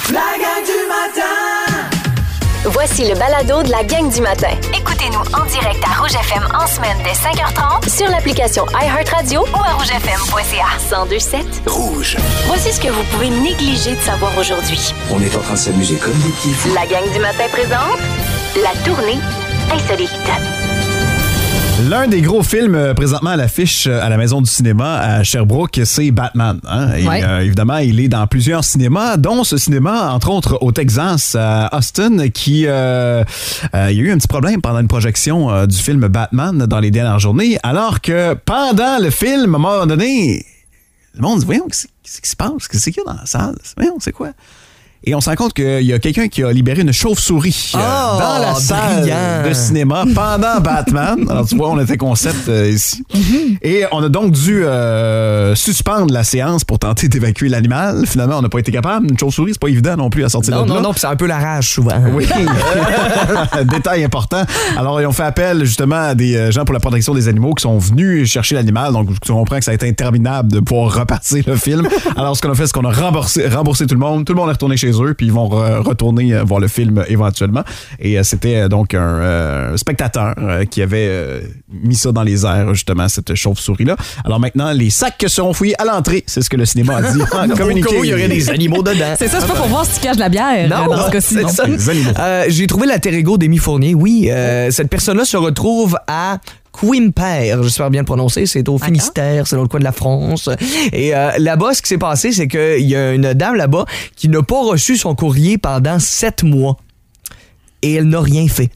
La gang du matin! Voici le balado de la gang du matin. Écoutez-nous en direct à Rouge FM en semaine dès 5h30 sur l'application iHeartRadio ou à rougefm.ca. 102.7 Rouge. Voici ce que vous pouvez négliger de savoir aujourd'hui. On est en train de s'amuser comme des petits fous. La gang du matin présente la tournée insolite. L'un des gros films présentement à l'affiche à la Maison du cinéma à Sherbrooke, c'est Batman. Hein? Et, évidemment, il est dans plusieurs cinémas, dont ce cinéma, entre autres, au Texas, à Austin, qui il y a eu un petit problème pendant une projection du film Batman dans les dernières journées, alors que pendant le film, à un moment donné, le monde dit « Voyons, qu'est-ce qui se passe? Qu'est-ce qu'il y a dans la salle? Voyons, c'est quoi? » Et on se rend compte qu'il y a quelqu'un qui a libéré une chauve-souris dans la salle de cinéma pendant Batman. Alors, tu vois, on était concept ici. Et on a donc dû suspendre la séance pour tenter d'évacuer l'animal. Finalement, on n'a pas été capable. Une chauve-souris, c'est pas évident non plus à sortir de là. Non, puis c'est un peu la rage souvent. Oui. Détail important. Alors, ils ont fait appel justement à des gens pour la protection des animaux qui sont venus chercher l'animal. Donc, je comprends que ça a été interminable de pouvoir repartir le film. Alors, ce qu'on a fait, c'est qu'on a remboursé tout le monde. Tout le monde est retourné chez eux, puis ils vont retourner voir le film éventuellement. Et c'était donc un spectateur qui avait mis ça dans les airs, justement, cette chauve-souris-là. Alors maintenant, les sacs seront fouillés à l'entrée. C'est ce que le cinéma a dit. Communiqué. Il y aurait des animaux dedans. C'est ça, c'est pas pour voir si tu caches de la bière. Non, dans ce cas-ci. c'est ça. J'ai trouvé l'alter ego d'Amy Fournier. Oui, cette personne-là se retrouve à Quimper, j'espère bien le prononcer, c'est au Finistère, c'est dans le coin de la France. Et là-bas, ce qui s'est passé, c'est qu'il y a une dame là-bas qui n'a pas reçu son courrier pendant 7 mois. Et elle n'a rien fait.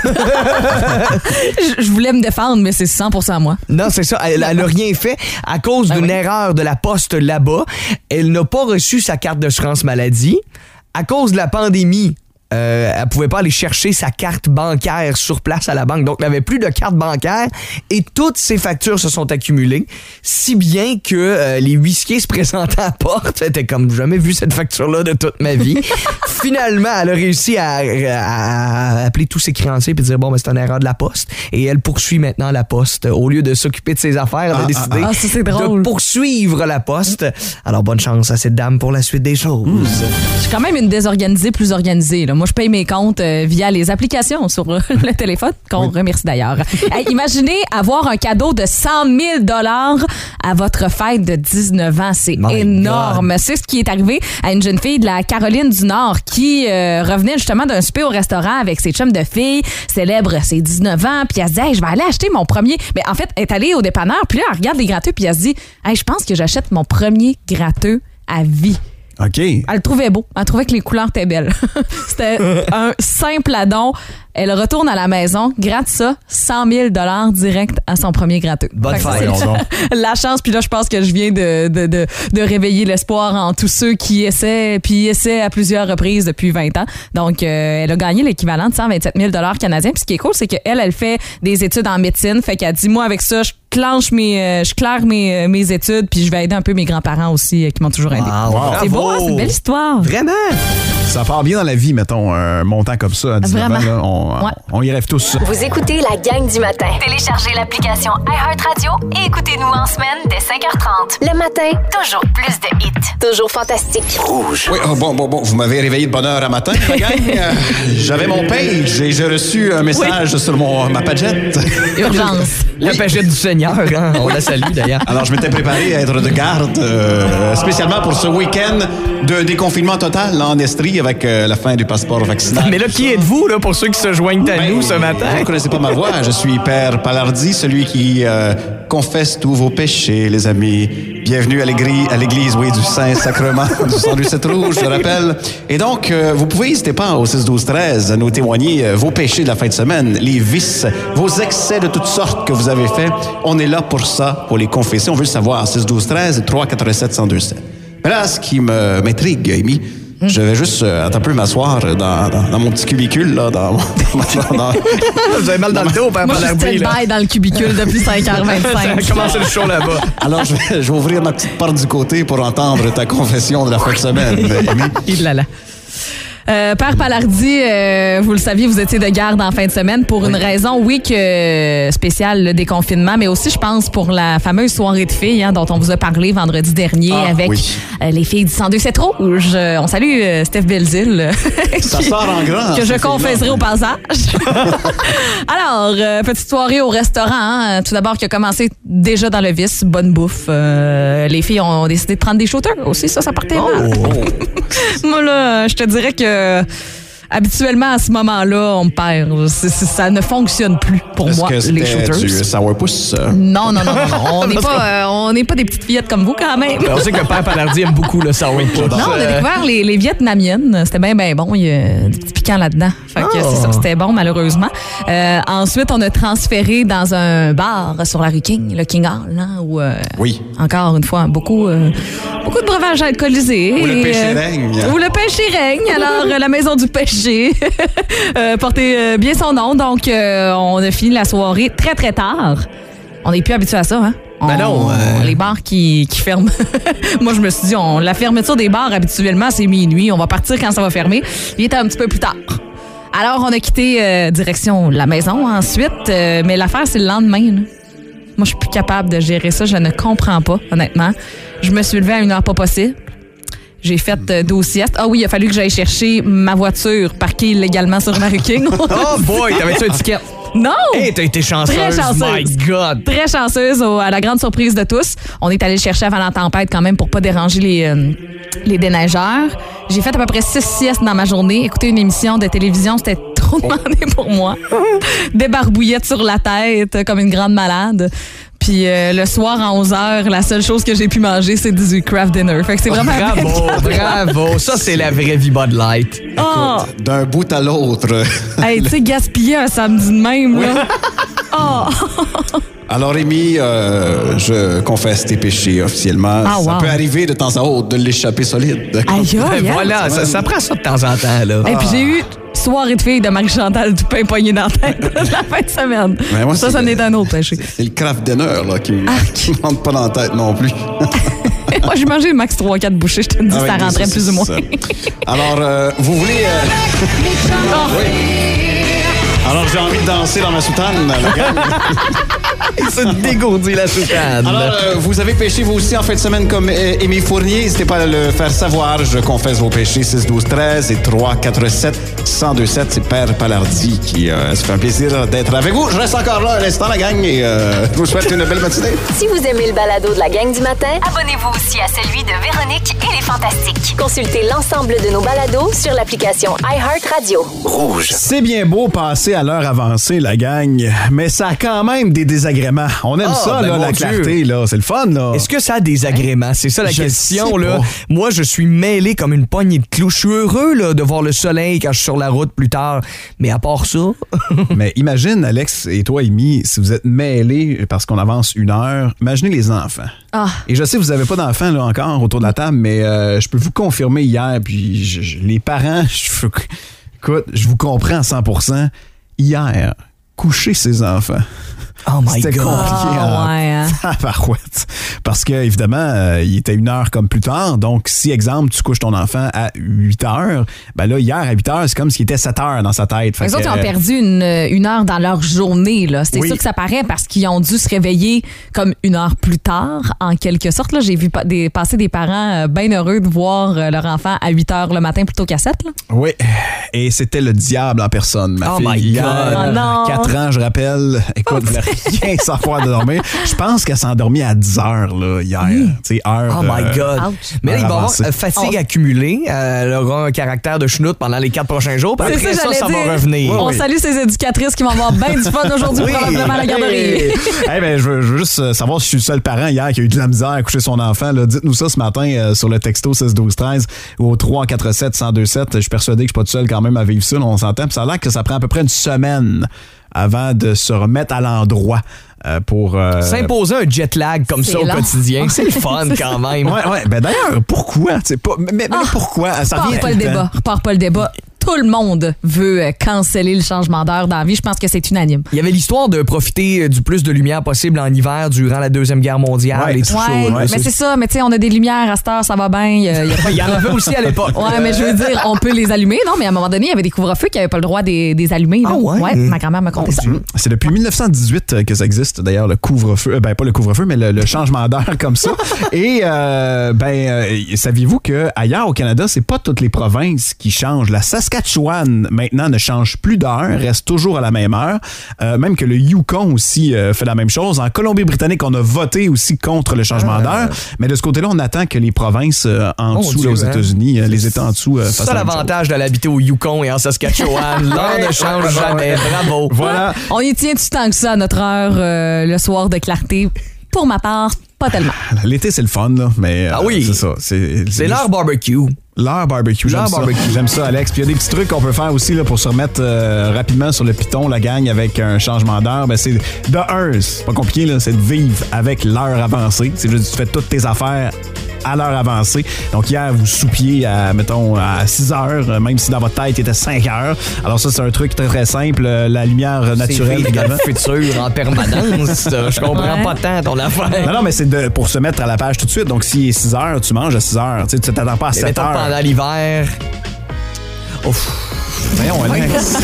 Je voulais me défendre, mais c'est 100% moi. Non, c'est ça. Elle n'a rien fait à cause d'une erreur de la poste là-bas. Elle n'a pas reçu sa carte d'assurance maladie. À cause de la pandémie, elle pouvait pas aller chercher sa carte bancaire sur place à la banque. Donc, elle n'avait plus de carte bancaire et toutes ses factures se sont accumulées, si bien que les huissiers se présentaient à la porte. C'était comme, jamais vu cette facture-là de toute ma vie. Finalement, elle a réussi à appeler tous ses créanciers et dire, bon, ben, c'est une erreur de la poste. Et elle poursuit maintenant la poste. Au lieu de s'occuper de ses affaires, elle a décidé de poursuivre la poste. Alors, bonne chance à cette dame pour la suite des choses. Je suis quand même une désorganisée plus organisée, là. Moi, je paye mes comptes via les applications sur le téléphone, qu'on remercie d'ailleurs. Hey, imaginez avoir un cadeau de 100 000 $ à votre fête de 19 ans. C'est énorme. God. C'est ce qui est arrivé à une jeune fille de la Caroline du Nord qui revenait justement d'un souper au restaurant avec ses chums de filles, célèbre ses 19 ans, puis elle se dit hey, « je vais aller acheter mon premier... » Mais en fait, elle est allée au dépanneur, puis là, elle regarde les gratteux, puis elle se dit hey, « je pense que j'achète mon premier gratteux à vie. » OK. Elle le trouvait beau. Elle trouvait que les couleurs étaient belles. C'était un simple addon. Elle retourne à la maison, gratte ça, 100 000 $ direct à son premier gratteux. Bonne fête. La chance, puis là, je pense que je viens de réveiller l'espoir en tous ceux qui essaient, puis essaient à plusieurs reprises depuis 20 ans. Donc, elle a gagné l'équivalent de 127 000 $ canadiens. Puis ce qui est cool, c'est qu'elle fait des études en médecine. Fait qu'elle dit, moi, avec ça, je claire mes études, puis je vais aider un peu mes grands-parents aussi qui m'ont toujours aidé. Wow. C'est beau, hein? C'est une belle histoire. Vraiment? Ça part bien dans la vie, mettons, un montant comme ça à 19 ans. Là, on y rêve tous. Vous écoutez la gang du matin. Téléchargez l'application iHeartRadio et écoutez-nous en semaine dès 5h30. Le matin, Toujours plus de hits. toujours fantastique. Rouge. Oui, bon, vous m'avez réveillé de bonne heure à matin, la gang. J'avais mon page et j'ai reçu un message sur ma pagette. Urgence. La pagette du Seigneur, hein? On la salue d'ailleurs. Alors, je m'étais préparé à être de garde, spécialement pour ce week-end de déconfinement total là, en Estrie avec la fin du passeport vaccinal. Mais là, qui êtes-vous, là, pour ceux qui se joignent à nous ce matin? Vous ne connaissez pas ma voix. Je suis Père Palardi, celui qui confesse tous vos péchés, les amis. Bienvenue à l'église, oui, du Saint-Sacrement du 107 Rouge, je rappelle. Et donc, vous pouvez, n'hésitez pas au 6-12-13 à nous témoigner vos péchés de la fin de semaine, les vices, vos excès de toutes sortes que vous avez faits. On est là pour ça, pour les confesser. On veut le savoir. 6-12-13, 347-1027. Mais là, ce qui m'intrigue, Amy, je vais juste un peu m'asseoir dans mon petit cubicule, là, Vous avez mal dans le dos, Père Moi, je Palardi, suis stand-by dans le cubicule depuis 5h25. Ça a commencé le show là-bas. Alors, je vais ouvrir ma petite porte du côté pour entendre ta confession de la fin de semaine, Amy. Il là. Père Palardy, vous le saviez, vous étiez de garde en fin de semaine pour une raison, oui, que spéciale, le déconfinement, mais aussi, je pense, pour la fameuse soirée de filles dont on vous a parlé vendredi dernier avec les filles du 102.7 Rouge. On salue Steph Belzile. Ça sort en grand. Que je confesserai au passage. Alors, petite soirée au restaurant. Tout d'abord, qui a commencé déjà dans le vice. Bonne bouffe. Les filles ont décidé de prendre des shooters aussi. Ça partait mal. Moi, là, je te dirais que habituellement, à ce moment-là, on me perd. Ça ne fonctionne plus pour moi, les shooters. Du sourpuss? Non. On n'est pas des petites fillettes comme vous, quand même. On sait que Père Palardy aime beaucoup le sourpuss. Non, on a découvert les vietnamiennes. C'était bien bon. Il y a des petits piquants là-dedans. Fait que c'est ça, c'était bon, malheureusement. Ensuite, on a transféré dans un bar sur la rue King, le King Hall, où encore une fois, beaucoup de breuvages alcoolisés. Où le péché règne. Où le péché règne. Alors, la maison du péché portait bien son nom. Donc, on a fini la soirée très, très tard. On n'est plus habitué à ça, hein? Les bars qui ferment. Moi, je me suis dit, la fermeture des bars, habituellement, c'est minuit. On va partir quand ça va fermer. Il était un petit peu plus tard. Alors, on a quitté direction la maison ensuite. Mais l'affaire, c'est le lendemain. Là. Moi, je suis plus capable de gérer ça. Je ne comprends pas, honnêtement. Je me suis levée à une heure pas possible. J'ai fait 12 siestes. Ah oui, il a fallu que j'aille chercher ma voiture parquée illégalement sur la rue King. Oh boy, t'avais-tu une étiquette? Non! Hey, t'as été chanceuse. Très chanceuse. My God! Très chanceuse, à la grande surprise de tous. On est allé le chercher avant la tempête quand même pour pas déranger les déneigeurs. J'ai fait à peu près 6 siestes dans ma journée. Écouter une émission de télévision, c'était trop demandé pour moi. Des barbouillettes sur la tête, comme une grande malade. Puis le soir, à 11h, la seule chose que j'ai pu manger, c'est du craft dinner. Fait que c'est vraiment... Bravo! Ça, c'est la vraie vie Bud Light. Écoute, d'un bout à l'autre. Hey, tu sais, gaspiller un samedi de même, là. Alors, Rémi, je confesse tes péchés officiellement. Ça peut arriver de temps à autre de l'échapper solide. Aïe, voilà, ça prend ça de temps en temps, là. Et puis j'ai eu soirée de filles de Marie-Chantal Dupin poignée dans la tête la fin de semaine. Moi, ça n'est un autre péché. C'est le craft dinner là, qui me rentre pas dans la tête non plus. Moi, j'ai mangé max 3-4 bouchées. Je te dis, ça rentrait plus ou moins. Alors, vous voulez... Oui. Alors, j'ai envie de danser dans ma soutane, la gang. Il se dégourdit la soutane. Alors, vous avez péché vous aussi en fin de semaine comme Émile Fournier. N'hésitez pas à le faire savoir. Je confesse vos péchés 6-12-13 et 3-4-7-1027. C'est Père Palardy qui se fait un plaisir d'être avec vous. Je reste encore là un instant, la gang, et je vous souhaite une belle matinée. Si vous aimez le balado de la gang du matin, abonnez-vous aussi à celui de Véronique et les Fantastiques. consultez l'ensemble de nos balados sur l'application iHeartRadio. Rouge. C'est bien beau passer à l'heure avancée, la gang, mais ça a quand même des désagréments. On aime ça, là, la clarté, là. C'est le fun, là. Est-ce que ça a des agréments? C'est ça la question, là. Pas. Moi, je suis mêlé comme une poignée de clous. Je suis heureux, là, de voir le soleil quand je suis sur la route plus tard. Mais à part ça... Mais imagine, Alex et toi, Amy, si vous êtes mêlés parce qu'on avance une heure, imaginez les enfants. Et je sais que vous n'avez pas d'enfants là encore autour de la table, mais je peux vous confirmer hier, puis les parents, écoute, je vous comprends à 100%. Hier, coucher ses enfants. Oh my C'était God. compliqué. Parouette. Parce que, évidemment, il était 1 heure comme plus tard. Donc, si, exemple, tu couches ton enfant à 8 heures, ben là, hier, à 8 heures, c'est comme s'il était 7 heures dans sa tête. Les autres ont perdu une heure dans leur journée, là. C'est ça que ça paraît parce qu'ils ont dû se réveiller comme 1 heure plus tard, en quelque sorte. Là, j'ai vu passer des parents bien heureux de voir leur enfant à 8 heures le matin plutôt qu'à 7, là. Oui. Et c'était le diable en personne. Ma fille, my hier, God. 4 ans, je rappelle. Écoute, vous voulez rien savoir de dormir. Je pense qu'elle s'est endormie à 10 heures, là, hier. Tu sais, heure. Oh my God. Mais là, il va y avoir avancée. fatigue accumulée. Elle aura un caractère de chenoute pendant les 4 prochains jours. Puis après ça va revenir. On salue ces éducatrices qui vont avoir bien du fun aujourd'hui, probablement à la garderie. Ben, je veux juste savoir si je suis le seul parent hier qui a eu de la misère à coucher son enfant. Là. Dites-nous ça ce matin sur le texto 6-12-13 ou au 3-4-7-1027. Je suis persuadé que je suis pas tout seul quand même à vivre ça. Là, on s'entend. Puis ça a l'air que ça prend à peu près 1 semaine avant de se remettre à l'endroit. Pour s'imposer un jet lag comme ça au quotidien, c'est le fun quand même. Ouais. Ben d'ailleurs, pourquoi? Mais pourquoi? Ça revient Repars pas le débat. tout le monde veut canceller le changement d'heure dans la vie. Je pense que c'est unanime. Il y avait l'histoire de profiter du plus de lumière possible en hiver durant la Deuxième Guerre mondiale et tout ça. Mais c'est ça. Mais tu sais, on a des lumières à cette heure, ça va bien. Il y en avait aussi à l'époque. Ouais, mais je veux dire, on peut les allumer. Non, mais à un moment donné, il y avait des couvre-feux qui n'avaient pas le droit des allumer. Ah ouais? Ma grand-mère m'a conté ça. C'est depuis 1918 que ça existe, d'ailleurs, le couvre-feu. Pas le couvre-feu, mais le changement d'heure comme ça. Et, saviez-vous qu'ailleurs au Canada, c'est pas toutes les provinces qui changent. La Saskatchewan, maintenant, ne change plus d'heure, reste toujours à la même heure. Même que le Yukon aussi fait la même chose. En Colombie-Britannique, on a voté aussi contre le changement d'heure. Mais de ce côté-là, on attend que les provinces en dessous, là, aux États-unis, les États en dessous, fassent ça l'avantage de l'habiter au Yukon et en Saskatchewan. L'heure ne change jamais. Bravo. Voilà. On y tient-tu tant que ça à notre heure le soir de clarté? Pour ma part, pas tellement. L'été, c'est le fun, là, mais oui. c'est ça. C'est l'heure barbecue. L'heure barbecue, j'aime ça, Alex. Puis il y a des petits trucs qu'on peut faire aussi là, pour se remettre rapidement sur le piton, la gang, avec un changement d'heure. Ben, c'est de un, c'est pas compliqué, là, c'est de vivre avec l'heure avancée. C'est juste tu fais toutes tes affaires à l'heure avancée. Donc hier, vous soupiez à 6 heures, même si dans votre tête, il était 5 heures. Alors ça, c'est un truc très, très simple. La lumière naturelle également. C'est futur en permanence. Je comprends pas tant ton affaire. Non, mais c'est pour se mettre à la page tout de suite. Donc s'il est 6 heures, tu manges à 6 heures. Tu t'attends pas à 7 heures. Pendant l'hiver. Ouf. Voyons, Alex.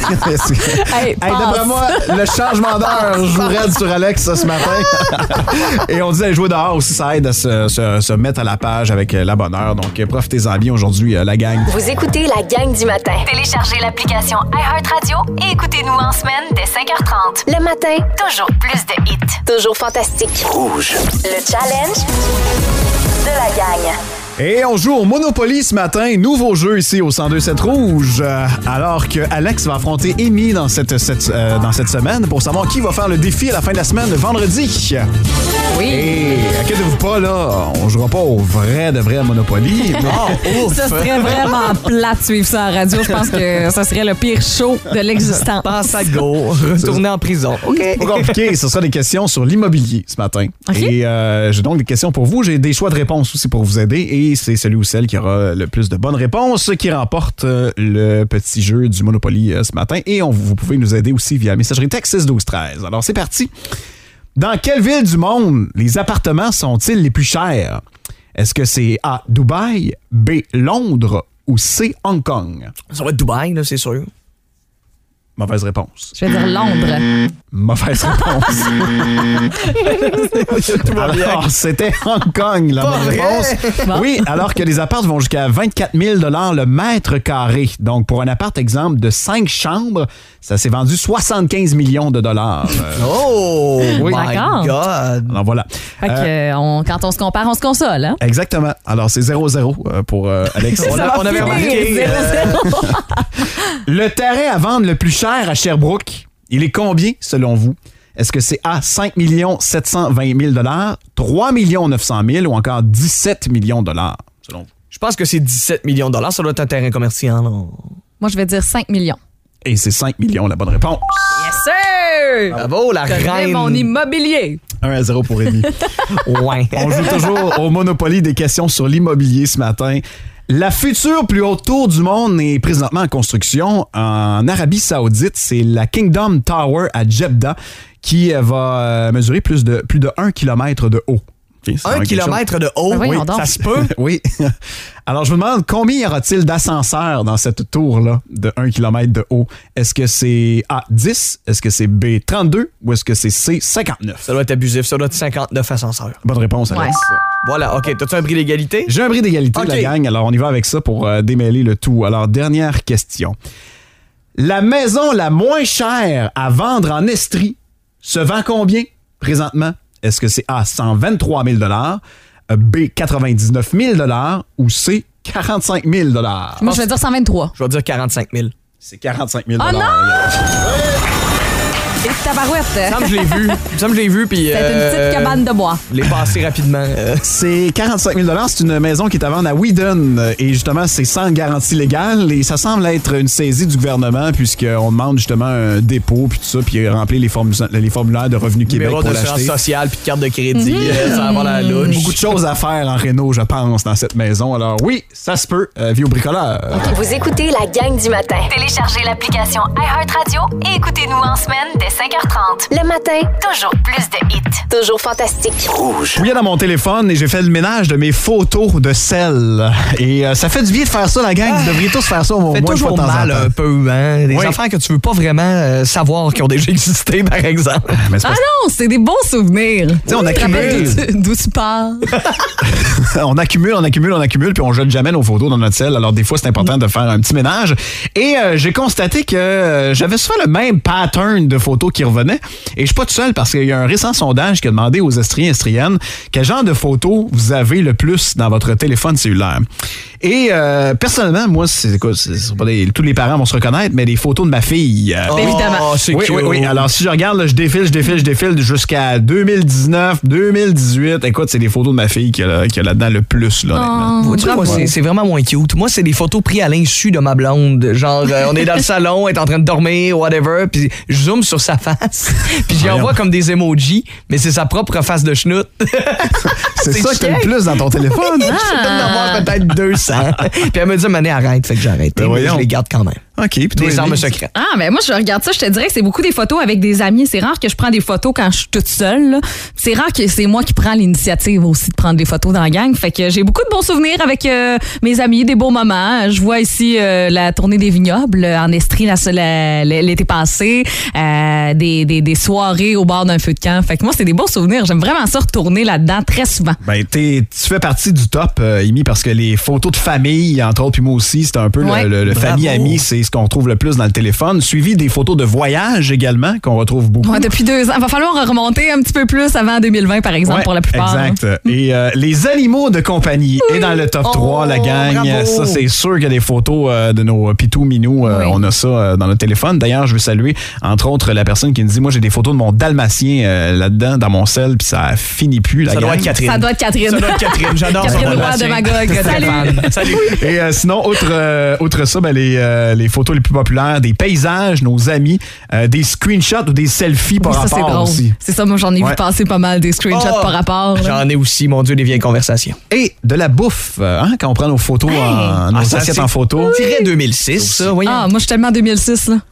D'après moi, le changement d'heure jouerait sur Alex ce matin. Et on dit aller jouer dehors aussi, ça aide à se mettre à la page avec la bonne heure. Donc, profitez-en bien aujourd'hui, la gang. Vous écoutez la gang du matin. Téléchargez l'application iHeartRadio et écoutez-nous en semaine dès 5h30. Le matin, toujours plus de hits. Toujours fantastique. Rouge. Le challenge de la gang. Et on joue au Monopoly ce matin. Nouveau jeu ici au 102.7 Rouge. Alors que Alex va affronter Amy dans cette semaine pour savoir qui va faire le défi à la fin de la semaine, vendredi. Oui. Et inquiétez-vous pas, là, on jouera pas au vrai Monopoly. Ça serait vraiment plat de suivre ça en radio. Je pense que ça serait le pire show de l'existence. Passe à go. Retourner en prison. OK. Pas compliqué. Ce sera des questions sur l'immobilier ce matin. Okay. Et j'ai donc des questions pour vous. J'ai des choix de réponses aussi pour vous aider. Et c'est celui ou celle qui aura le plus de bonnes réponses qui remporte le petit jeu du Monopoly ce matin. Et vous pouvez nous aider aussi via la messagerie texte 612-13. Alors, c'est parti. Dans quelle ville du monde les appartements sont-ils les plus chers? Est-ce que c'est A, Dubaï, B, Londres ou C, Hong Kong? Ça va être Dubaï, là, c'est sûr. Mauvaise réponse. Je vais dire Londres. Mauvaise réponse. Alors, c'était Hong Kong, la bonne réponse. Bon. Oui, alors que les apparts vont jusqu'à 24 000 $ le mètre carré. Donc, pour un appart, exemple, de 5 chambres, ça s'est vendu 75 millions de dollars. Oh, oui. my D'accord. God. Alors, voilà. Fait que, quand on se compare, on se console. Hein? Exactement. Alors, c'est 0-0 pour Alex. On avait finir remarqué. 0-0. Le terrain à vendre le plus cher à Sherbrooke, il est combien selon vous? Est-ce que c'est A, 5 720 000 $, 3 900 000 ou encore 17 millions de dollars selon vous? Je pense que c'est 17 millions de dollars. Ça doit être un terrain commercial. Là. Moi, je vais dire 5 millions. Et c'est 5 millions la bonne réponse. Yes, sir! Bravo, la Je connais reine. mon immobilier. 1-0 pour Rémi. Ouais. On joue toujours au Monopoly des questions sur l'immobilier ce matin. La future plus haute tour du monde est présentement en construction en Arabie Saoudite. C'est la Kingdom Tower à Jeddah qui va mesurer plus de 1 km de haut. Okay, 1 kilomètre de haut? Ben oui, Oui, donc. ça se peut. Oui. Alors, je vous demande, combien y aura-t-il d'ascenseurs dans cette tour-là de 1 km de haut? Est-ce que c'est A, 10? Est-ce que c'est B, 32? Ou est-ce que c'est C, 59? Ça doit être abusif. Ça doit être 59 ascenseurs. Bonne réponse, Alex. Ouais. Voilà, OK. T'as-tu un bris d'égalité? J'ai un bris d'égalité, OK. la gang. Alors, on y va avec ça pour démêler le tout. Alors, dernière question. La maison la moins chère à vendre en Estrie se vend combien présentement? Est-ce que c'est A, 123 000 $, B, 99 000 $ ou C, 45 000 $? Moi, je vais dire 123. Je vais dire 45 000. C'est 45 000 Oh non! Et tabarouette. Il me semble que je l'ai vu. Puis, C'est une petite cabane de bois. Je l'ai passé rapidement. C'est 45 000 $. C'est une maison qui est à vendre à Whedon. Et justement, c'est sans garantie légale. Et ça semble être une saisie du gouvernement puisqu'on demande justement un dépôt puis tout ça, puis remplir les formulaires de Revenu Québec Numéro pour d'assurance l'acheter. sociale puis de carte de crédit. Ça va avoir la louche. Beaucoup de choses à faire en réno, je pense, dans cette maison. Alors oui, ça se peut. Vie au bricoleur. Vous écoutez la gang du matin. Téléchargez l'application iHeartRadio et écoutez-nous en semaine dès 5h30. Le matin, toujours plus de hits. Toujours fantastique. Rouge. Je fouillais dans mon téléphone et j'ai fait le ménage de mes photos de sel. Et ça fait du bien de faire ça, la gang. Vous devriez tous faire ça au moins Fait une fois toujours de temps en mal temps. un peu, hein? Des Oui. affaires que tu veux pas vraiment savoir qui ont déjà existé, par exemple. Mais c'est Ah parce- non, c'est des bons souvenirs. sais, on Tu te rappelles accumule. d'où tu parles? on accumule, puis on jette jamais nos photos dans notre sel. Alors, des fois, c'est important de faire un petit ménage. Et j'ai constaté que j'avais souvent le même pattern de photos qui revenait. Et je suis pas tout seul parce qu'il y a un récent sondage qui a demandé aux Estriens et Estriennes quel genre de photos vous avez le plus dans votre téléphone cellulaire. Et personnellement, moi, c'est pas tous les parents vont se reconnaître, mais des photos de ma fille. Évidemment. Oh, c'est Oui, cute. oui, oui. Alors, si je regarde, là, je défile jusqu'à 2019, 2018. Écoute, c'est des photos de ma fille qui a là-dedans le plus, là, honnêtement. Vois-tu, moi, c'est vraiment moins cute. Moi, c'est des photos prises à l'insu de ma blonde. Genre, on est dans le salon, elle est en train de dormir, whatever, puis je zoome sur sa face, puis j'y envoie comme des emojis, mais c'est sa propre face de schnout. C'est ça que t'as chiant. le plus dans ton téléphone. Je dois en avoir peut-être 200. Puis elle me dit, Mané, arrête, fait que j'ai arrêté. Ben Mais voyons. je les garde quand même. OK. Puis toi, Des armes Élise? secrètes. Ah, mais moi, je regarde ça, je te dirais que c'est beaucoup des photos avec des amis. C'est rare que je prends des photos quand je suis toute seule, là. C'est rare que c'est moi qui prends l'initiative aussi de prendre des photos dans la gang. Fait que j'ai beaucoup de bons souvenirs avec mes amis, des beaux moments. Je vois ici la tournée des vignobles en Estrie l'été passé, des soirées au bord d'un feu de camp. Fait que moi, c'est des beaux souvenirs. J'aime vraiment ça retourner là-dedans très souvent. Ben, tu fais partie du top, Amy, parce que les photos de famille, entre autres, puis moi aussi, c'est un peu Ouais. le famille-ami, c'est ce qu'on retrouve le plus dans le téléphone. Suivi des photos de voyage également, qu'on retrouve beaucoup. Ouais, depuis 2 ans. Il va falloir remonter un petit peu plus avant 2020, par exemple, Ouais, pour la plupart. Exact. Et les animaux de compagnie est dans le top 3, la gang. bravo. Ça, c'est sûr qu'il y a des photos de nos pitous minous. On a ça dans notre téléphone. D'ailleurs, je veux saluer, entre autres, la personne qui nous dit, moi, j'ai des photos de mon dalmatien là-dedans, dans mon sel, puis ça finit plus, la Ça gang. doit être Catherine. Ça doit être Catherine. Ça doit être Catherine. J'adore son Catherine Roy dalmatien. de Magog. Salut. Salut. Et sinon, outre ça, ben, les photos les plus populaires, des paysages, nos amis, des screenshots ou des selfies par Oui, ça, c'est rapport drôle. aussi. C'est ça, moi, j'en ai Ouais. vu passer pas mal des screenshots Oh, par rapport. là. J'en ai aussi, mon Dieu, des vieilles conversations. Et de la bouffe, quand on prend nos photos, nos ça, assiettes c'est- en photo. Je dirais 2006, ça, voyons. Ah, moi, je suis tellement 2006, là.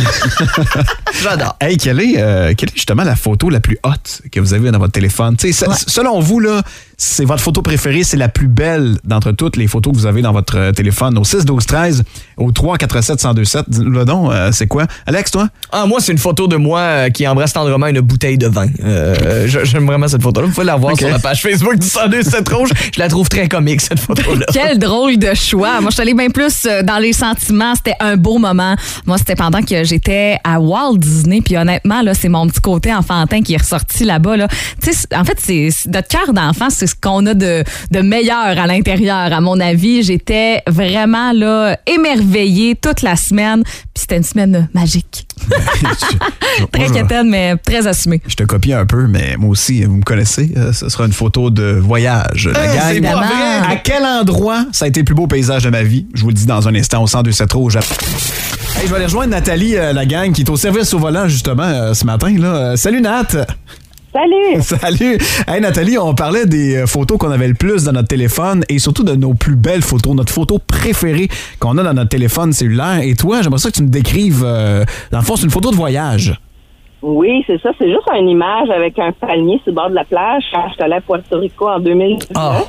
J'adore. Hey, quelle est justement la photo la plus hot que vous avez dans votre téléphone? Tu sais, selon vous, là, c'est votre photo préférée, c'est la plus belle d'entre toutes les photos que vous avez dans votre téléphone. Au 6 12 13, au 3 47 1027, dis-nous donc, c'est quoi? Alex, toi? Ah, moi, c'est une photo de moi qui embrasse tendrement une bouteille de vin. J'aime vraiment cette photo-là. Vous pouvez la voir Ok. sur la page Facebook du 102.7 Rouge. Je la trouve très comique, cette photo-là. Quel drôle de choix. Moi, je suis allée bien plus dans les sentiments. C'était un beau moment. Moi, c'était pendant que j'étais à Walt Disney. Puis honnêtement, là, c'est mon petit côté enfantin qui est ressorti là-bas. Là. Tu sais, en fait, c'est notre cœur d'enfant, c'est ce qu'on a de meilleur à l'intérieur, à mon avis. J'étais vraiment là émerveillée toute la semaine. Puis c'était une semaine magique. Très quétaine, mais très assumée. Je te copie un peu, mais moi aussi, vous me connaissez, ce sera une photo de voyage. La gang, c'est pas Évidemment. vrai. à quel endroit ça a été le plus beau paysage de ma vie? Je vous le dis dans un instant au 102.7 Rouge. Hey, je vais aller rejoindre Nathalie, la gang, qui est au service au volant, justement, ce matin. Là. Salut, Nat! Salut! Salut! Hey, Nathalie, on parlait des photos qu'on avait le plus dans notre téléphone et surtout de nos plus belles photos, notre photo préférée qu'on a dans notre téléphone cellulaire. Et toi, j'aimerais ça que tu me décrives, dans le fond, c'est une photo de voyage. Oui, c'est ça. C'est juste une image avec un palmier sur le bord de la plage quand je suis allée à Puerto Rico en 2019. Ah.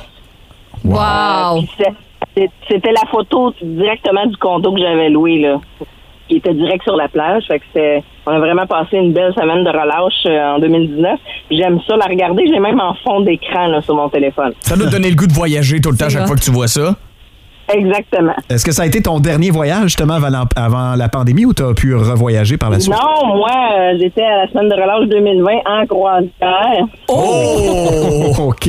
Wow! Puis c'était la photo directement du condo que j'avais loué, là. Qui était direct sur la plage. Fait que on a vraiment passé une belle semaine de relâche en 2019. J'aime ça la regarder. J'ai même en fond d'écran là, sur mon téléphone. Ça doit te donner le goût de voyager tout le temps C'est chaque hot. fois que tu vois ça. Exactement. Est-ce que ça a été ton dernier voyage, justement, avant la pandémie, ou tu as pu revoyager par la suite? Non, moi, j'étais à la semaine de relâche 2020 en croisière. Oh! OK!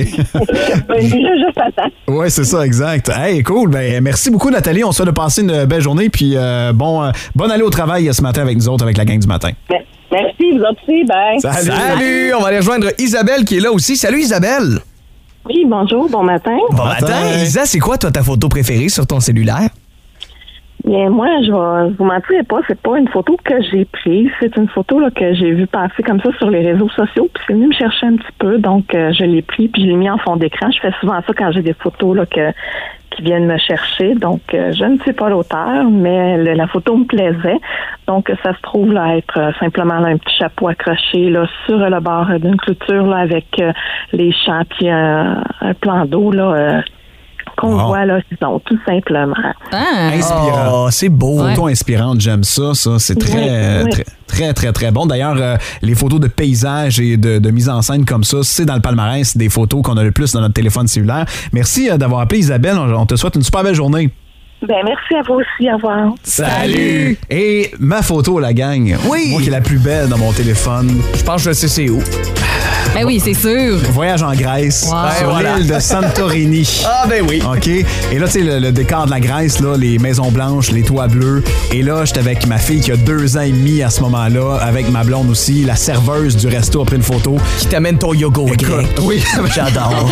Juste à temps. Ouais, c'est ça, exact. Hey, cool. Ben, merci beaucoup, Nathalie. On se souhaite de passer une belle journée. Puis, bonne allée au travail ce matin avec nous autres, avec la gang du matin. Merci, vous aussi, bye. Salut! On va aller rejoindre Isabelle qui est là aussi. Salut Isabelle! Oui, bonjour, bon matin. Bon matin! Isa, c'est quoi toi ta photo préférée sur ton cellulaire? Bien, moi, je vous mentirai pas, c'est pas une photo que j'ai prise, c'est une photo là, que j'ai vue passer comme ça sur les réseaux sociaux, puis c'est venu me chercher un petit peu, donc je l'ai pris, puis je l'ai mis en fond d'écran. Je fais souvent ça quand j'ai des photos là, qui viennent me chercher, donc je ne sais pas l'auteur, mais la photo me plaisait, donc ça se trouve là être simplement là, un petit chapeau accroché là sur le bord d'une clôture là avec les champs, puis un plan d'eau là. Qu'on voit là, disons, tout simplement. Inspirant. Oh, c'est beau. Photo inspirante, j'aime ça. C'est très bon. D'ailleurs, les photos de paysages et de mise en scène comme ça, c'est dans le palmarès des photos qu'on a le plus dans notre téléphone cellulaire. Merci d'avoir appelé Isabelle. On te souhaite une super belle journée. Ben merci à vous aussi. Au revoir. Salut! Et ma photo, la gang. Oui. Moi qui est la plus belle dans mon téléphone. Je pense que je sais c'est où. Ben oui, c'est sûr. Voyage en Grèce, sur l'île de Santorini. Ah ben oui. OK. Et là, tu sais, le décor de la Grèce, là, les maisons blanches, les toits bleus. Et là, j'étais avec ma fille qui a 2 ans et demi à ce moment-là, avec ma blonde aussi. La serveuse du resto a pris une photo. Qui t'amène ton yogourt grec. Oui. J'adore.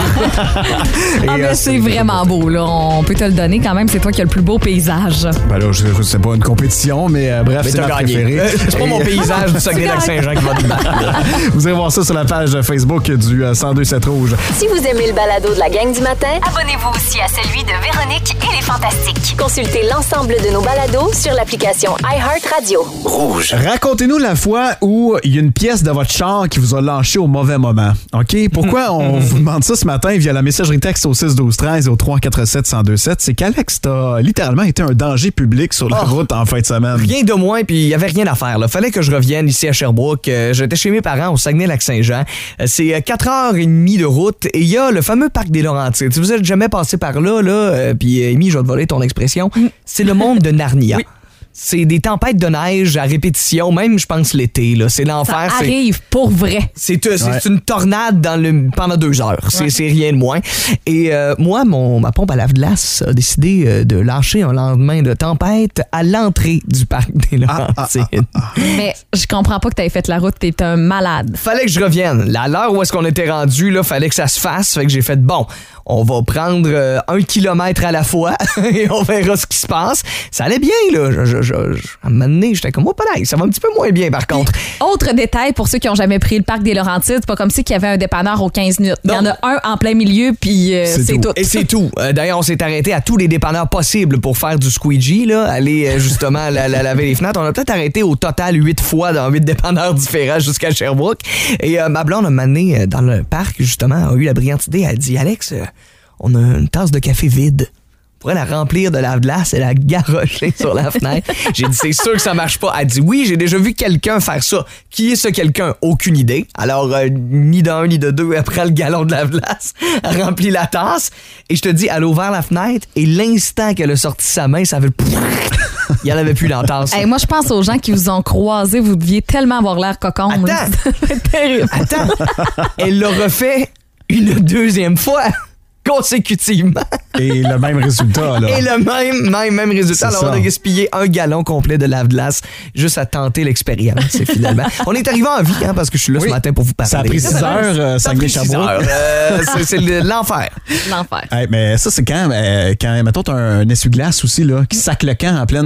C'est vraiment beau, là. On peut te le donner quand même. C'est toi qui as le plus beau paysage. Ben là, c'est pas une compétition, mais bref, c'est ma préférée. C'est pas mon paysage du Saguenay-Lac-Saint-Jean qui va te battre. Vous irez voir ça sur la page Facebook du 102.7 Rouge. Si vous aimez le balado de la gang du matin, abonnez-vous aussi à celui de Véronique et les Fantastiques. Consultez l'ensemble de nos balados sur l'application iHeartRadio. Rouge. Racontez-nous la fois où il y a une pièce de votre char qui vous a lâché au mauvais moment. OK? Pourquoi on vous demande ça ce matin via la messagerie texte au 6-12-13 et au 347-1027? C'est qu'Alex, t'as littéralement été un danger public sur la route en fin de semaine. Rien de moins, puis il y avait rien à faire. Là. Fallait que je revienne ici à Sherbrooke. J'étais chez mes parents au Saguenay-Lac-Saint-Jean. C'est 4h30 de route et il y a le fameux parc des Laurentides. Si vous êtes jamais passé par là, puis Amy, je vais te voler ton expression, c'est le monde de Narnia. Oui. C'est des tempêtes de neige à répétition, même, je pense, l'été. Là. C'est l'enfer. Ça arrive pour vrai. C'est une tornade pendant 2 heures. C'est rien de moins. Et moi, ma pompe à lave-glace a décidé de lâcher un lendemain de tempête à l'entrée du parc des Laurentides. Mais je comprends pas que t'avais fait la route. T'es un malade. Fallait que je revienne. À l'heure où est-ce qu'on était rendu, là, fallait que ça se fasse. Fait que j'ai fait, bon, on va prendre 1 kilomètre à la fois et on verra ce qui se passe. Ça allait bien, là. À un moment donné, j'étais comme, ça va un petit peu moins bien, par contre. Autre détail pour ceux qui n'ont jamais pris le parc des Laurentides, c'est pas comme si qu'il y avait un dépanneur aux 15 minutes. Il y en a un en plein milieu, puis c'est tout. Et c'est tout. D'ailleurs, on s'est arrêté à tous les dépanneurs possibles pour faire du squeegee, là, aller justement laver les fenêtres. On a peut-être arrêté au total 8 fois dans 8 dépanneurs différents jusqu'à Sherbrooke. Et ma blonde, un moment donné, dans le parc, justement, a eu la brillante idée. Elle a dit, Alex, on a une tasse de café vide. On pourrait la remplir de lave-glace et la garrocher sur la fenêtre. J'ai dit, c'est sûr que ça marche pas. Elle dit, oui, j'ai déjà vu quelqu'un faire ça. Qui est ce quelqu'un? Aucune idée. Alors, ni d'un, ni de deux, elle prend le galon de lave-glace, elle remplit la tasse, et je te dis, elle a ouvert la fenêtre, et l'instant qu'elle a sorti sa main, ça avait il n'y en avait plus dans la tasse. Hey, moi, je pense aux gens qui vous ont croisé, vous deviez tellement avoir l'air cocon. Attends. Terrible. Attends. Elle l'a refait une 2e fois. Consécutivement. Et le même résultat, là. Et le même résultat. Alors, on a gaspillé 1 gallon complet de lave-glace juste à tenter l'expérience, finalement. On est arrivé en vie, parce que je suis là ce matin pour vous parler. Ça a pris 6 heures, Saguenay-Sherbrooke. C'est l'enfer. L'enfer. Hey, mais ça, c'est quand mettons, t'as un essuie-glace aussi, là, qui sac le camp en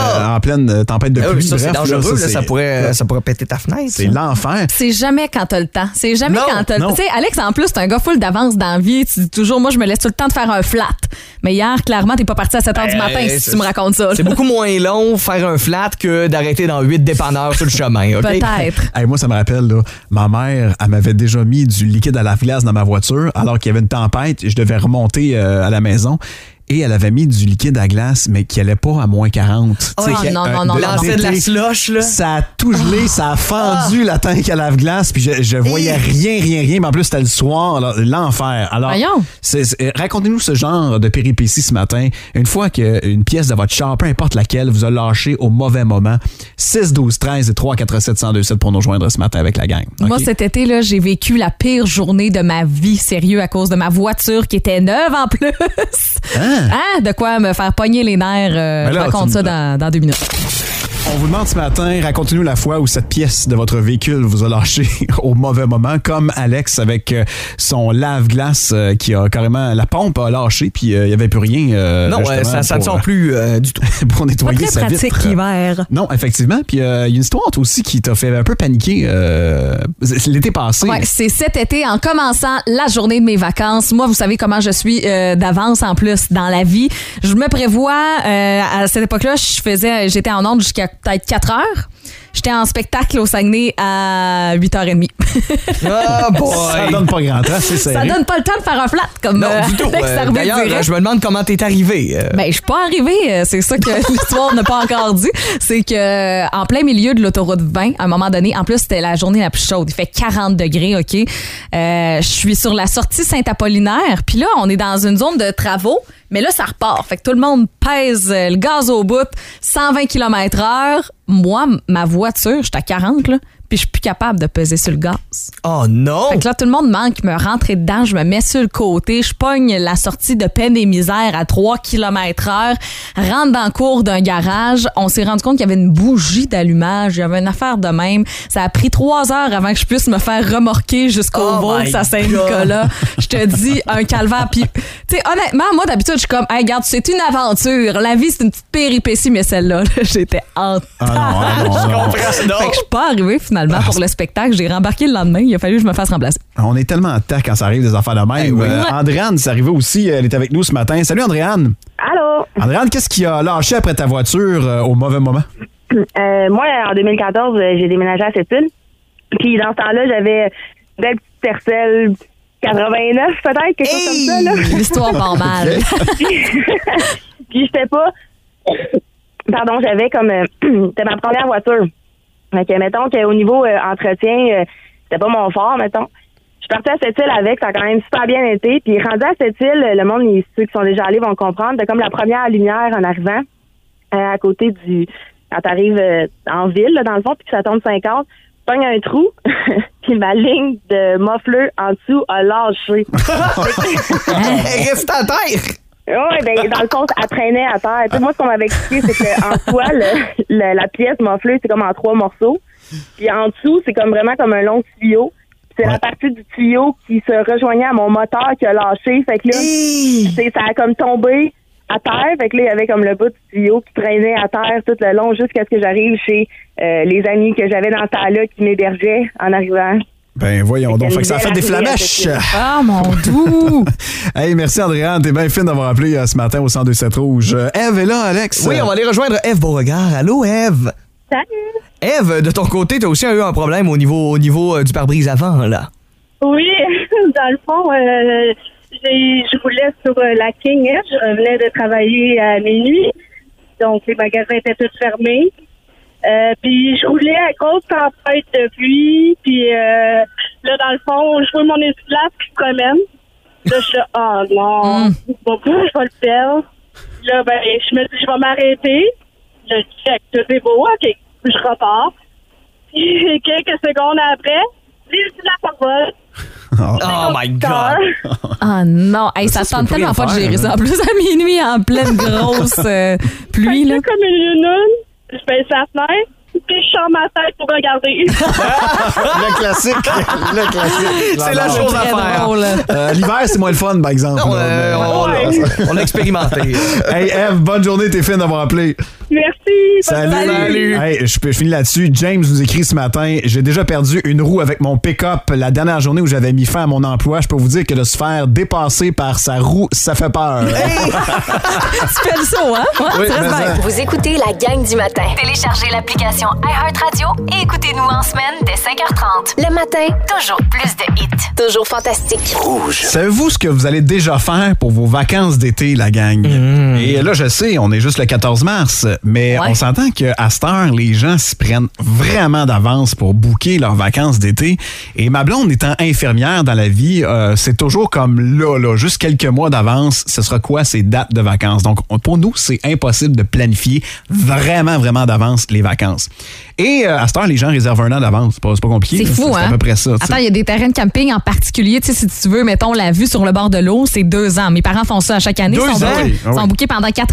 pleine tempête de pluie. Ça, c'est Bref, dangereux. là, ça pourrait péter ta fenêtre. C'est l'enfer. C'est jamais quand t'as le temps. C'est jamais quand t'as le temps. Tu sais, Alex, en plus, t'es un gars full d'avance dans la vie. Tu dis toujours, moi, je me laisse tout le temps de faire un flat. Mais hier, clairement, t'es pas parti à 7h du matin si tu me racontes ça. C'est beaucoup moins long faire un flat que d'arrêter dans 8 dépanneurs sur le chemin. Okay? Peut-être. Hey, moi, ça me rappelle, là, ma mère, elle m'avait déjà mis du liquide à lave-glace dans ma voiture alors qu'il y avait une tempête et je devais remonter à la maison. Et elle avait mis du liquide à glace, mais qui allait pas à moins 40. Oh, non. Lancer de la slush, là. Ça a tout gelé, ça a fendu la tank à lave-glace, puis je voyais rien. Mais en plus, c'était le soir, là, l'enfer. Alors, racontez-nous ce genre de péripéties ce matin. Une fois qu'une pièce de votre char, peu importe laquelle, vous a lâché au mauvais moment. 6-12-13 et 347-1027 pour nous joindre ce matin avec la gang. Okay? Moi, cet été, là, j'ai vécu la pire journée de ma vie, sérieux, à cause de ma voiture qui était neuve en plus. Hein? De quoi me faire pogner les nerfs. Je raconte ça dans 2 minutes. On vous demande ce matin, racontez-nous la fois où cette pièce de votre véhicule vous a lâché au mauvais moment, comme Alex avec son lave-glace qui a carrément... La pompe a lâché, puis il n'y avait plus rien. Non, ça ne sort plus du tout. Pour nettoyer pas très sa pratique vitre. l'hiver. Non, effectivement. Puis il y a une histoire aussi qui t'a fait un peu paniquer l'été passé. Ouais, c'est cet été, en commençant la journée de mes vacances. Moi, vous savez comment je suis d'avance en plus dans la vie. Je me prévois, à cette époque-là, j'étais en onde jusqu'à peut-être 4 heures. J'étais en spectacle au Saguenay à 8h30. Ah, boy! Ça donne pas grand temps, c'est Ça donne pas le temps de faire un flat, comme non, du tout. D'ailleurs, je me demande comment t'es arrivé. Ben, je suis pas arrivée. C'est ça que l'histoire n'a pas encore dit. C'est que en plein milieu de l'autoroute 20, à un moment donné, en plus, c'était la journée la plus chaude. Il fait 40 degrés, OK? Je suis sur la sortie Saint-Apollinaire. Puis là, on est dans une zone de travaux. Mais là, ça repart. Fait que tout le monde pèse le gaz au bout, 120 km/h. Moi, ma voiture, j'étais à 40, là, puis je suis plus capable de peser sur le gaz. Oh non! Fait que là, tout le monde manque me rentrer dedans, je me mets sur le côté, je pogne la sortie de Peine et Misère à 3 km/h, rentre dans le cours d'un garage. On s'est rendu compte qu'il y avait une bougie d'allumage, il y avait une affaire de même. Ça a pris 3 heures avant que je puisse me faire remorquer jusqu'au Vaux à Saint-Nicolas. Je te dis, un calvaire. Puis, tu sais, honnêtement, moi, d'habitude, je suis comme, hey, regarde, c'est une aventure. La vie, c'est une petite péripétie, mais celle-là, j'étais en Fait que je suis pas arrivée finalement pour le spectacle. J'ai rembarqué le lendemain. Il a fallu que je me fasse remplacer. On est tellement en temps quand ça arrive des affaires de même. Andréane, c'est arrivé aussi. Elle est avec nous ce matin. Salut Andréane. Allô? Andréane, qu'est-ce qui a lâché après ta voiture au mauvais moment? Moi, en 2014, j'ai déménagé à Sept-Îles. Puis dans ce temps-là, j'avais une belle petite Tercel 89 peut-être, quelque chose comme ça. Là. L'histoire part mal. Puis j'étais pas... Pardon, j'avais comme... c'était ma première voiture. Fait que, mettons qu'au niveau entretien, c'était pas mon fort, mettons. Je suis partie à Sept-Îles avec, ça a quand même super bien été. Puis rendu à Sept-Îles, le monde, ceux qui sont déjà allés vont comprendre, c'était comme la première lumière en arrivant à côté du... Quand t'arrives en ville, là, dans le fond, puis que ça tombe 50, pogne un trou, puis ma ligne de muffler en dessous a lâché. Elle reste à terre! Oui, ben dans le fond, elle traînait à terre. Tu sais, moi, ce qu'on m'avait expliqué, c'est qu'en soi, la pièce muffler, c'est comme en 3 morceaux. Puis en dessous, c'est comme vraiment comme un long tuyau. C'est la partie du tuyau qui se rejoignait à mon moteur qui a lâché. Fait que là, ça a comme tombé à terre. Fait que là, il y avait comme le bout du tuyau qui traînait à terre tout le long jusqu'à ce que j'arrive chez les amis que j'avais dans ce temps-là qui m'hébergeaient en arrivant. Ben voyons donc, fait que ça a fait des flamèches. Ah, mon doux! Hey, merci Andréane, t'es bien fine d'avoir appelé ce matin au 102.7 Rouge. Ève est là, Alex? Oui, on va aller rejoindre Ève Beauregard. Allô, Ève? Salut! Ève, de ton côté, t'as aussi eu un problème au niveau du pare-brise avant, là. Oui, dans le fond, je roulais sur la King Edge. Je revenais de travailler à minuit, donc les magasins étaient tous fermés. Puis je roulais à grosse tempête de pluie, puis là, dans le fond, je vois mon essuie-glace qui se promène. Là, je suis oh non, je vais le perdre. Là, ben, je me dis, je vais m'arrêter. Je check, tout est beau, OK, je repars. Puis quelques secondes après, l'essuie-glace s'envole. Oh my God! Ah non, hey, ça tente tellement pas de gérer ça. En plus, à minuit, en pleine grosse pluie. Là. Comme une lune, je baisse la fenêtre, puis je sors ma tête pour regarder. Le classique. Le classique. C'est la chose à faire. L'hiver, c'est moins le fun, par exemple. Non, on a expérimenté. Hey, Ève, bonne journée, t'es fine d'avoir appelé. Merci. Salut. Hey, je finis là-dessus. James nous écrit ce matin, j'ai déjà perdu une roue avec mon pick-up la dernière journée où j'avais mis fin à mon emploi. Je peux vous dire que de se faire dépasser par sa roue, ça fait peur. Hey! Tu fais le saut, hein? Oui, Vous écoutez la gang du matin. Téléchargez l'application iHeartRadio et écoutez-nous en semaine dès 5h30. Le matin, toujours plus de hits. Toujours fantastique. Rouge. Savez-vous ce que vous allez déjà faire pour vos vacances d'été, la gang? Et là, je sais, on est juste le 14 mars, mais on s'entend qu'à cette heure, les gens s'y prennent vraiment d'avance pour booker leurs vacances d'été. Et ma blonde étant infirmière dans la vie, c'est toujours comme là, juste quelques mois d'avance, ce sera quoi ces dates de vacances? Donc, pour nous, c'est impossible de planifier vraiment d'avance les vacances. Et à cette heure, les gens réservent un an d'avance. C'est pas compliqué. C'est fou, hein? C'est à peu près ça. Attends, il y a des terrains de camping en particulier. Tu sais, si tu veux, mettons, la vue sur le bord de l'eau, c'est 2 ans. Mes parents font ça à chaque année. Ils sont bookés pendant 4 ans.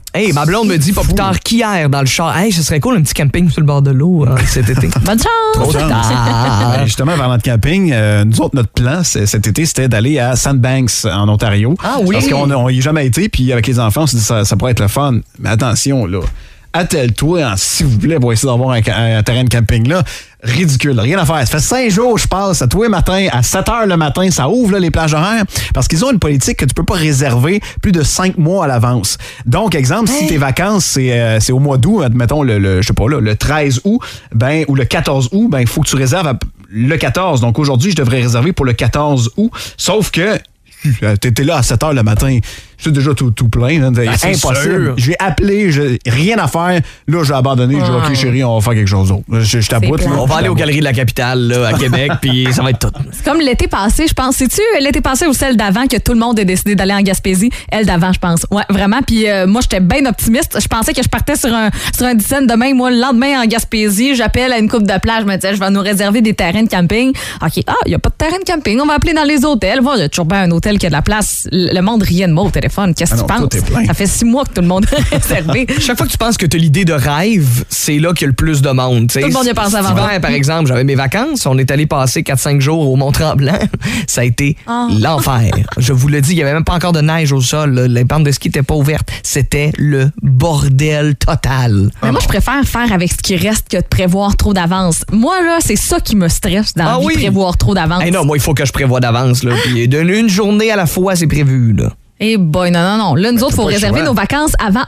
Hey, ma blonde me dit pas plus tard qu'hier dans le char. Hey, ce serait cool un petit camping sur le bord de l'eau cet été. Bonne chance! Trop tard. Justement, parlant de camping, nous autres, notre plan cet été, c'était d'aller à Sandbanks, en Ontario. Ah oui? Parce qu'on n'y a jamais été, puis avec les enfants, on s'est dit ça pourrait être le fun. Mais attention, là. Attelle-toi, s'il vous plaît, pour essayer d'avoir un terrain de camping là. Ridicule, rien à faire. Ça fait 5 jours, je passe, à tous les matins, à 7 heures le matin, ça ouvre là, les plages horaires, parce qu'ils ont une politique que tu peux pas réserver plus de 5 mois à l'avance. Donc, exemple, si tes vacances, c'est au mois d'août, admettons je sais pas là, le 13 août, ou le 14 août, il faut que tu réserves le 14. Donc, aujourd'hui, je devrais réserver pour le 14 août, sauf que t'étais là à 7 heures le matin. Je suis déjà tout plein. C'est impossible. J'ai appelé, rien à faire. Là, j'ai abandonné. J'ai dit, OK, chérie, on va faire quelque chose d'autre. Je t'aboute. On va aller aux Galeries de la Capitale, là, à Québec, puis ça va être tout. C'est comme l'été passé, je pense. C'est-tu l'été passé ou celle d'avant que tout le monde a décidé d'aller en Gaspésie? Elle d'avant, je pense. Ouais, vraiment. Puis moi, j'étais bien optimiste. Je pensais que je partais sur un dizaine demain. Moi, le lendemain, en Gaspésie, j'appelle à une coupe de plage. Je me disais, je vais nous réserver des terrains de camping. OK, il n'y a pas de terrain de camping. On va appeler dans les hôtels. Il y a toujours bien un hôtel qui a de la place. Le monde rien de moi au téléphone. Qu'est-ce que tu penses? Ça fait 6 mois que tout le monde a réservé. Chaque fois que tu penses que tu as l'idée de rêve, c'est là qu'il y a le plus de monde. T'sais. Tout le monde y a pensé avant. Hiver, par exemple, j'avais mes vacances. On est allé passer 4-5 jours au Mont-Tremblant. Ça a été l'enfer. Je vous le dis, il n'y avait même pas encore de neige au sol. Là. Les bandes de ski n'étaient pas ouvertes. C'était le bordel total. Mais moi, je préfère faire avec ce qui reste que de prévoir trop d'avance. Moi, là, c'est ça qui me stresse dans de prévoir trop d'avance. Hey non, moi, il faut que je prévoie d'avance. Puis une journée à la fois, c'est prévu. Là. Eh boy, non. Là, nous autres, il faut réserver nos vacances avant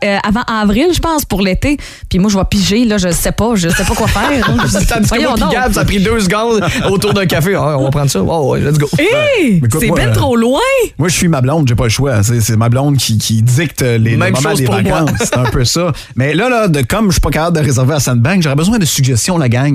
avril, je pense, pour l'été. Puis moi, je vais piger, là, je sais pas quoi faire. Tandis que moi, Gab, ça a pris 2 secondes autour d'un café. On va prendre ça. Oh, let's go. Hey, c'est ben trop loin. Moi, je suis ma blonde, j'ai pas le choix. C'est ma blonde qui dicte les moments des vacances. C'est un peu ça. Mais là, comme je suis pas capable de réserver à Sandbank, j'aurais besoin de suggestions, la gang.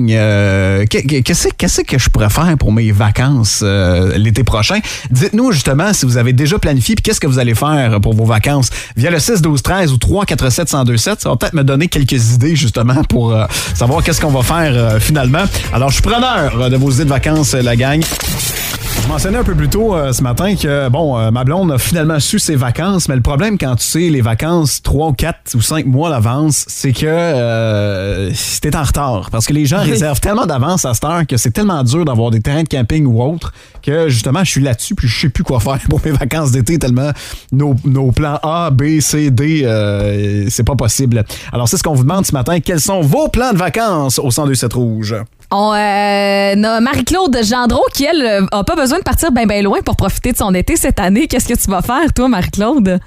Qu'est-ce que je pourrais faire pour mes vacances l'été prochain? Dites-nous, justement, si vous avez déjà planifié qu'est-ce que vous allez faire pour vos vacances via le 6-12-13 ou 3-4-7-1027. Ça va peut-être me donner quelques idées, justement, pour savoir qu'est-ce qu'on va faire finalement. Alors, je suis preneur de vos idées de vacances, la gang. Je mentionnais un peu plus tôt ce matin que, ma blonde a finalement su ses vacances, mais le problème quand tu sais les vacances 3 ou 4 ou 5 mois à l'avance, c'est que t'es en retard. Parce que les gens réservent tellement d'avance à cette heure que c'est tellement dur d'avoir des terrains de camping ou autre que, justement, je suis là-dessus puis je sais plus quoi faire pour mes vacances d'été tellement nos plans A, B, C, D, c'est pas possible. Alors, c'est ce qu'on vous demande ce matin. Quels sont vos plans de vacances au 102.7 Rouge? On a Marie-Claude Gendreau qui, elle, a pas besoin de partir bien loin pour profiter de son été cette année. Qu'est-ce que tu vas faire, toi, Marie-Claude?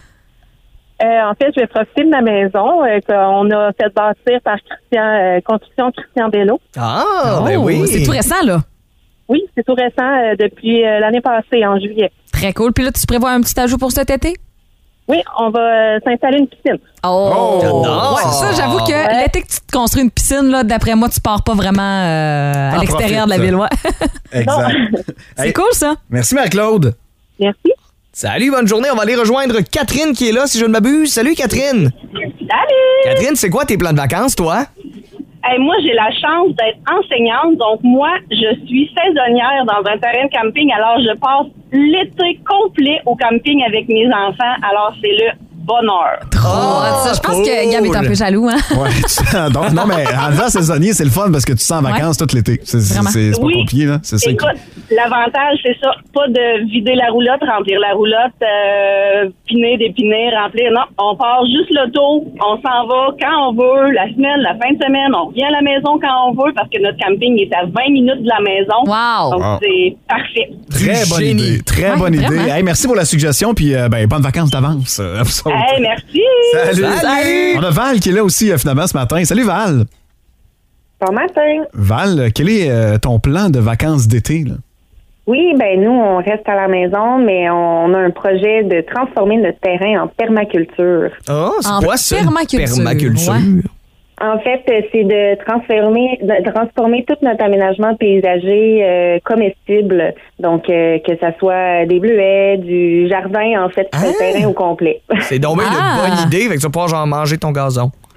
En fait, je vais profiter de ma maison qu'on a fait bâtir par Construction Christian Bello. Ben oui. C'est tout récent, là? Oui, c'est tout récent depuis l'année passée, en juillet. Très cool. Puis là, tu prévois un petit ajout pour cet été? Oui, on va s'installer une piscine. Ça, j'avoue que l'été que tu te construis une piscine, là, d'après moi, tu pars pas vraiment à l'extérieur de la ville. Ouais. Exact. C'est cool, ça. Merci, Marie-Claude. Merci. Salut, bonne journée. On va aller rejoindre Catherine qui est là, si je ne m'abuse. Salut, Catherine. Salut. Catherine, c'est quoi tes plans de vacances, toi? Moi, j'ai la chance d'être enseignante. Donc, moi, je suis saisonnière dans un terrain de camping. Alors, je passe l'été complet au camping avec mes enfants. Alors, c'est le bonheur. Je pense que Gab est un peu jaloux, hein? Ouais. Donc, non, mais en faisant saisonnier, c'est le fun parce que tu sens en vacances tout l'été. C'est pas compliqué, là. C'est ça. Écoute, l'avantage, c'est ça. Pas de vider la roulotte, remplir la roulotte, piner, dépiner, remplir. Non, on part juste l'auto. On s'en va quand on veut, la semaine, la fin de semaine. On revient à la maison quand on veut parce que notre camping est à 20 minutes de la maison. Wow! Donc, c'est parfait. Très bonne idée. Très bonne idée. Hey, merci pour la suggestion. Puis, bonnes vacances d'avance. Hey, merci. Salut. On a Val qui est là aussi finalement ce matin. Salut Val. Bon matin. Val, quel est ton plan de vacances d'été, là? Oui, nous, on reste à la maison, mais on a un projet de transformer notre terrain en permaculture. C'est quoi ça? Permaculture. Ouais. En fait, c'est de transformer tout notre aménagement paysager comestible. Donc, que ça soit des bleuets, du jardin, en fait, le terrain au complet. C'est donc une bonne idée, fait que tu vas pouvoir manger ton gazon.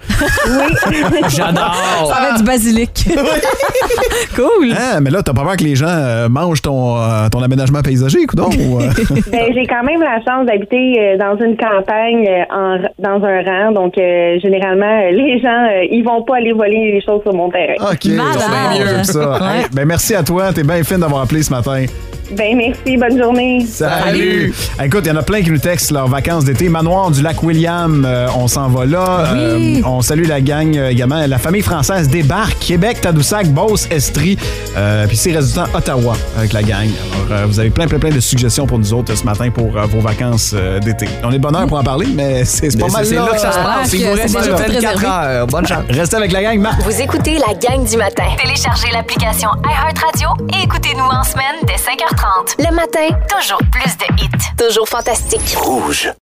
Oui. J'adore. Ça va être du basilic. Cool. Ah, mais là, t'as pas peur que les gens mangent ton aménagement paysager, coudonc? Ben, j'ai quand même la chance d'habiter dans une campagne, dans un rang. Donc, généralement, les gens, ils vont pas aller voler les choses sur mon terrain. OK. J'aime ça. Ouais. Hey, ben, merci à toi. T'es bien fine d'avoir appelé ce matin. Ben, merci. Bonne journée. Salut! Écoute, il y en a plein qui nous textent leurs vacances d'été. Manoir du lac William, on s'en va là. Oui. On salue la gang également. La famille française débarque. Québec, Tadoussac, Beauce, Estrie. Puis c'est résultant Ottawa avec la gang. Alors, vous avez plein de suggestions pour nous autres ce matin pour vos vacances d'été. On est de bonne heure pour en parler, mais c'est pas mal C'est là que ça se passe. Il vous reste déjà très 24 heures. Bonne chance. Restez avec la gang, Marc. Vous écoutez la gang du matin. Téléchargez l'application iHeartRadio et écoutez-nous en semaine dès 5h30. Le matin, toujours plus de hits. Toujours fantastique. Rouge.